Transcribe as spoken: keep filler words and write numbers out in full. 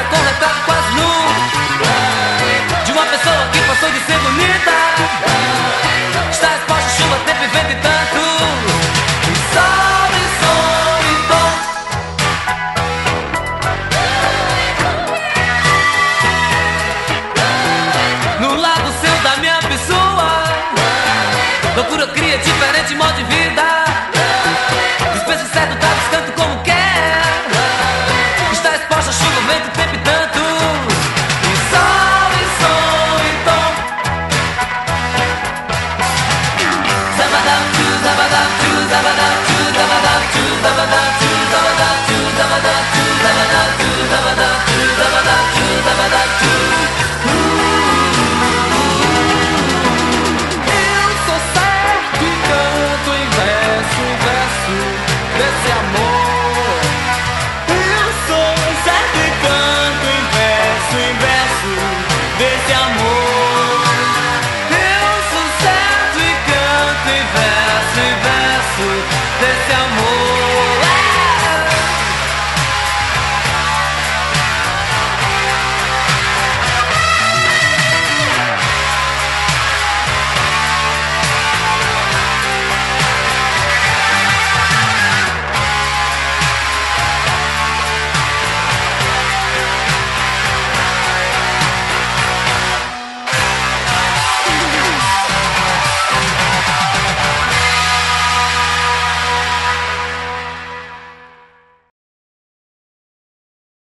mesa com retrato quase nu de uma pessoa que passou de ser bonita. Está exposta a chuva, tempo e vento e tanto. E sol e solidão. No lado seu da minha pessoa, loucura cria diferente modo de vida.